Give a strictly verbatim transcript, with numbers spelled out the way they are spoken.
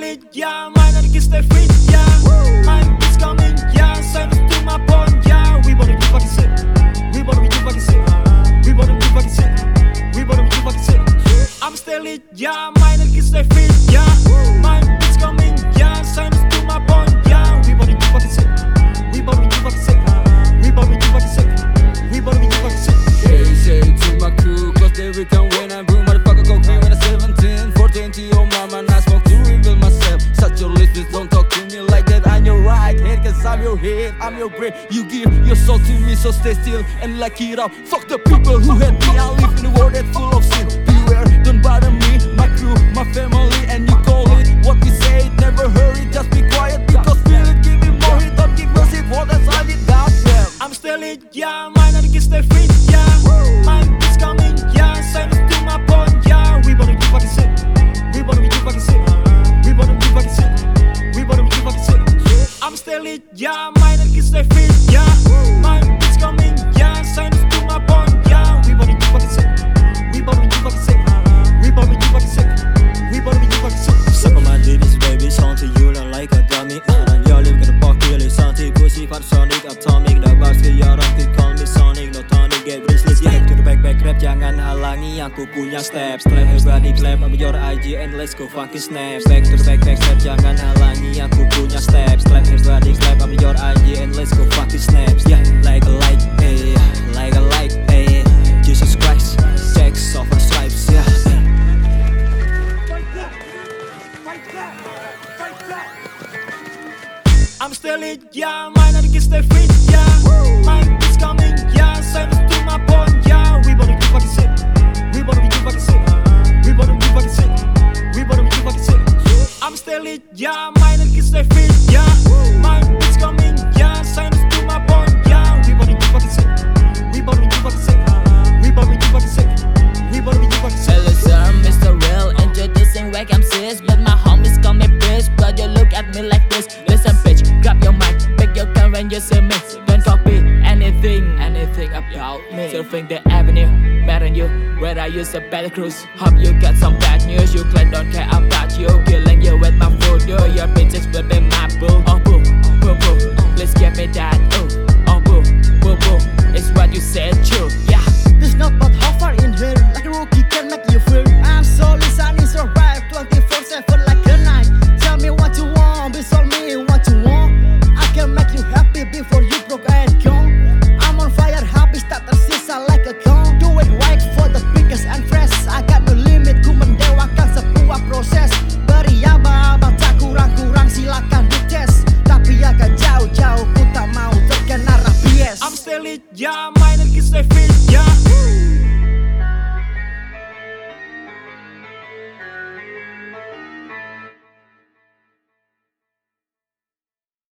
lit, yeah. My niggas stay fit, yeah. My bitch coming, yeah. Send us to my point, yeah. We wanna be fucking sick. We wanna be fucking sick. We wanna be fucking sick. We wanna be fucking sick. I'm still lit, yeah. My niggas stay fit, yeah. My bitch coming, yeah. Send us to my point, yeah. We wanna be fucking sick. We wanna be fucking sick. We wanna be fucking sick. We wanna be fucking sick. Say, say to my crew, cause they will come when I'm boom. Motherfucker go green when I'm seventeen, fourteen to your mama, and I smoke to reveal myself. Such your listeners, don't talk to me like that. I'm your right hand, cause I'm your head, I'm your brain. You give your soul to me, so stay still and like it up. Fuck the people who hate me, I live in a world that's full of sin. Beware, don't bother me, my crew, my family, and you call it what we say. Never hurry, just be quiet, because feel it, give me more hit, don't give mercy for that's all it got. Yeah. I'm still lit, yeah. My niggas stay fit, yeah. My bitch coming, yeah. Send us to my point, yeah. We wanna be fucking sick. We wanna be fucking sick. We wanna be fucking sick. We wanna be fucking sick. I'm still lit, yeah. My niggas stay fit, yeah. My bitch coming, yeah. Send us to my point, yeah. We wanna be fucking sick. We wanna be fucking sick. We wanna be fucking sick. We wanna be fucking sick. Suck on my ditties, baby, sound to you like a dummy. And you're living the buck, really soundy, pussy, part sonic, atomic. The bars, you're on the call me sonic, no tonic, get restless. Yeah, to the back, back, rap, jangan halangi, aku punya steps. Clap, everybody clap, I'm your I G and let's go fucking snaps. Back to the back, back, rap, jangan halangi, aku punya steps. Clap, everybody clap, I'm your I G and let's go fucking snaps. Yeah, like a light, ayy, like a light, ayy. Jesus Christ, checks off our stripes, yeah. I'm still lit, yeah. My niggas stay fit, yeah. My bitch coming, yeah. Send us to my point, yeah. We wanna be fucking sick. We wanna be fucking sick. We wanna be fucking sick. We wanna be fucking sick. I'm still lit, yeah. My niggas stay fit, yeah. My bitch coming, yeah. Send us to my point, yeah. We wanna be fucking sick. We wanna be fucking sick. We wanna be fucking sick. We wanna be fucking sick. Hello sir, Mister Real, introducing Wack M Cs, but my homies call me bitch. But you look at me like this. Listen bitch, grab your mic, pick your gun when you see me. Don't copy anything, anything about me. Surfing the avenue, mad on you, where I use a better cruise. Hope you got some bad news, you claim don't care about you. Killing you with my voodoo, your bitches will be my boo. Oh boo, boo boo, please give me that ooh. Oh boo, boo boo, it's what you said true, yeah. This not about how far in here, like a rookie can make you feel